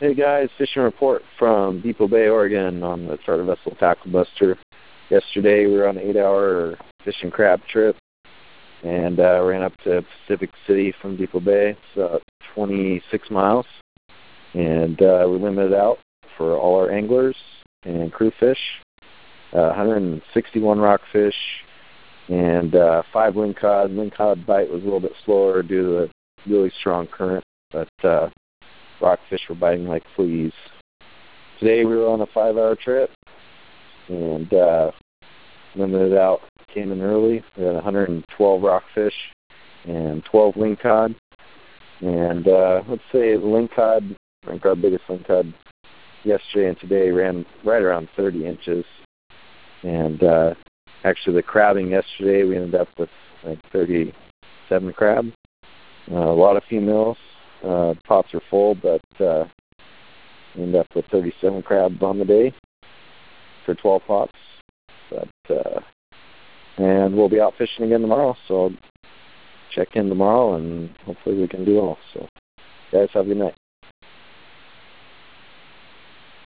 Hey guys, fishing report from Depot Bay, Oregon on the charter vessel Tackle Buster. Yesterday we were on an 8-hour fishing crab trip and ran up to Pacific City from Depot Bay. It's 26 miles, and we limited out for all our anglers and crew fish. 161 rockfish and 5 lingcod. Lingcod bite was a little bit slower due to the really strong current, but rockfish were biting like fleas. Today we were on a 5-hour trip and limited out. Came in early. We had 112 rockfish and 12 lingcod. And let's say lingcod, rank our biggest lingcod yesterday and today ran right around 30 inches. And actually the crabbing yesterday, we ended up with like 37 crab. A lot of females. Pots are full, but ended up with 37 crab on the day for 12 pots. But and we'll be out fishing again tomorrow, so I'll check in tomorrow and hopefully we can do all. So guys, have a good night.